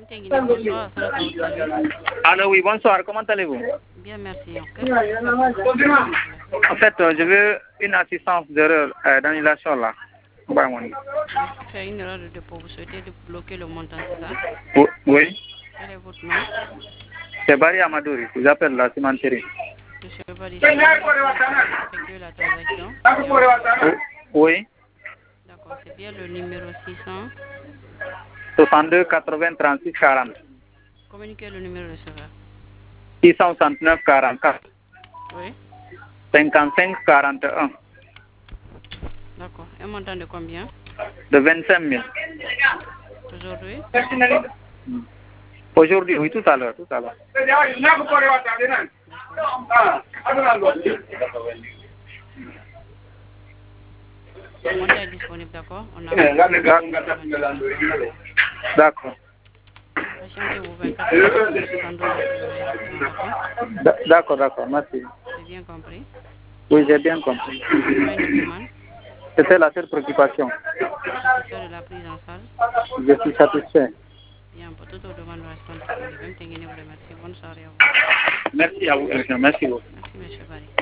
Bonsoir, Salat à votre service. Alors oui, bonsoir, comment allez-vous? Bien, merci. Qu'est-ce que vous En fait, je veux une assistance d'erreur d'annulation là. faire une erreur de dépôt. Vous souhaitez bloquer le montant, c'est ça? Oui. Quel est votre nom? C'est Barry Amadouri, j'appelle la cimenterie. Monsieur Barry, effectuer la transaction. Oui. D'accord, c'est bien le numéro 600. 62 80 36 40. Communiquez le numéro de receveur. 669 44. Oui. 55 41. D'accord. Un montant de combien? De 25 000. Aujourd'hui? Aujourd'hui, oui, tout à l'heure, tout à l'heure. Le montant est disponible, d'accord? On a... D'accord. Patientez-vous 24 heures, d'accord? D'accord, d'accord, merci. C'est bien compris? Oui, j'ai bien compris. Pas une demande? C'était la seule préoccupation. Satisfait de la prise en charge? Je suis satisfait. Bien, pour toute demande, restons disponibles. Merci. Bonne soirée à vous. Merci à vous, merci beaucoup. Merci, M. Barry.